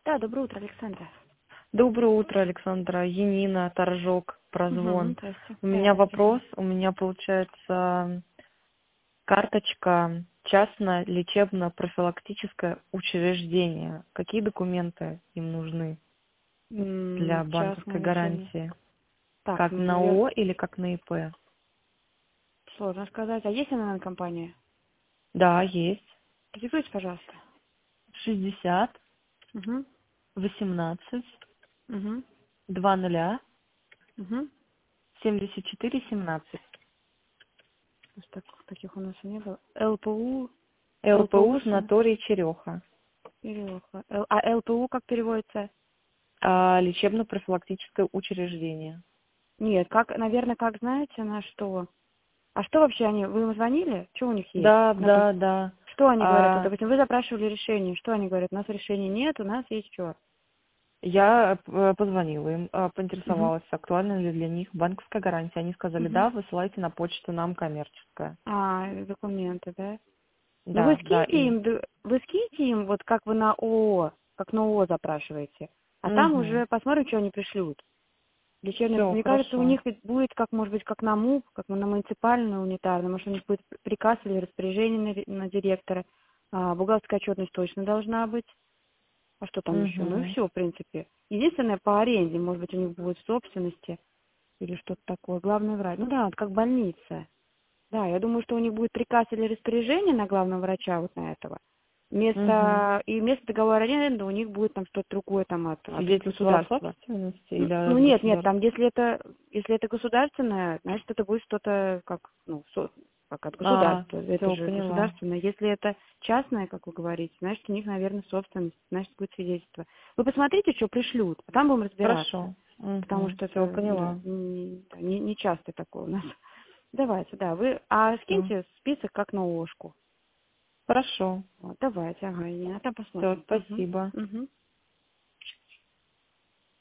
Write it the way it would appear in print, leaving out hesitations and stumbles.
Да, доброе утро, Александра. Доброе утро, Александра. Янина, Торжок, Прозвон. Здрасте. У Да, меня здравствуйте. вопрос. У меня получается карточка частно-лечебно-профилактическое учреждение. Какие документы им нужны для банковской Частное лечение. гарантии? Так, Как ну, на наверное, ООО или как на ИП? сложно сказать. А есть она на компания? Да, есть. Продиктуйте, пожалуйста. 60 Угу, 18 угу, 20 угу. 74 17. Таких у нас и не было. ЛПУ, ЛПУ ЛПУ, санаторий Череха. Перелоха. А ЛПУ как переводится? Лечебно-профилактическое учреждение. Нет, как, наверное, как знаете, на что? А что вообще они, вы им звонили? Что у них есть? Да, Допустим, да, да. что они говорят? Вот, А, допустим, вы запрашивали решение. Что они говорят? У нас решения нет, у нас есть что? Я позвонила им, Угу, поинтересовалась, актуальна ли для них банковская гарантия. Они сказали, угу. да, высылайте на почту нам коммерческая. Документы, да? Ну вы Да, да, скиньте и... им, вы скиньте им, вот как вы на ООО, как на ООО запрашиваете, а там Угу. уже посмотрим, что они пришлют. Лечебное, Все, мне кажется, у хорошо. них ведь будет, как может быть, как на МУП, как на муниципальную унитарную, может, у них будет приказ или распоряжение на директора, бухгалтерская отчетность точно должна быть, а что там еще? Ну и Угу. все, в принципе. Единственное, по аренде, может быть, у них будет в собственности или что-то такое. Главное врач. Ну да, вот как больница. Да, я думаю, что у них будет приказ или распоряжение на главного врача вот на этого. Угу. Вместо договора аренды у них будет там что-то другое там от Свидетельство о государства. собственности или Ну от нет, государства? там если это государственное, значит это будет что-то как, как от государства, это Все, же поняла. государственное. Если это частное, как вы говорите, значит у них, наверное, собственность, значит будет свидетельство. Вы посмотрите, что пришлют, а там будем разбираться. Хорошо. Потому Угу. что Все, это поняла. не часто такое у нас. Давайте, да, Все. скиньте список как на ложку. Хорошо. Вот, давайте, ага, а там Все, посмотрим. Угу, спасибо. угу.